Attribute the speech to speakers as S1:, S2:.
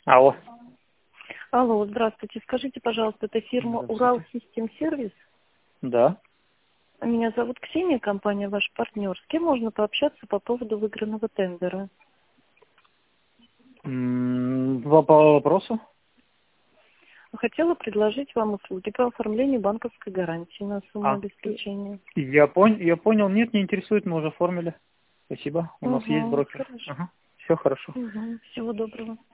S1: Алло.
S2: Алло, здравствуйте. Скажите, пожалуйста, это фирма Урал
S1: Здравствуйте.
S2: Систем Сервис?
S1: Да.
S2: Меня зовут Ксения, компания ваш партнер. С кем можно пообщаться по поводу выигранного тендера?
S1: По вопросу?
S2: Хотела предложить вам услуги по оформлению банковской гарантии на сумму
S1: А,
S2: обеспечения.
S1: я понял. Нет, не интересует, мы уже оформили. Спасибо. У нас есть
S2: Угу,
S1: брокер.
S2: хорошо.
S1: Ага. Все хорошо.
S2: Угу. Всего доброго.